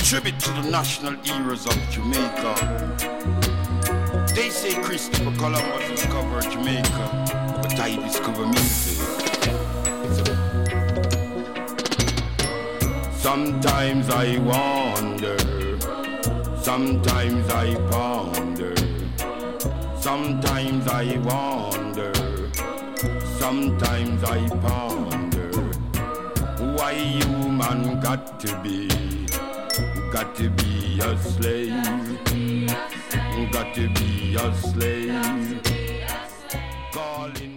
Tribute to the national heroes of Jamaica. They say Christopher Columbus discovered Jamaica, but I discover music. Sometimes I wonder, sometimes I ponder, sometimes I wonder, sometimes I ponder, why human got to be a slave, got to be a slave, calling